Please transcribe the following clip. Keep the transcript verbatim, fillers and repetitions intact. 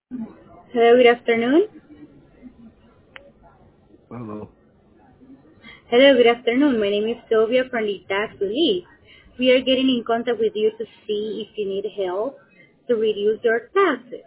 Hello, good afternoon. Hello. Hello, good afternoon. My name is Sylvia from the Tax Relief. We are getting in contact with you to see if you need help to reduce your taxes.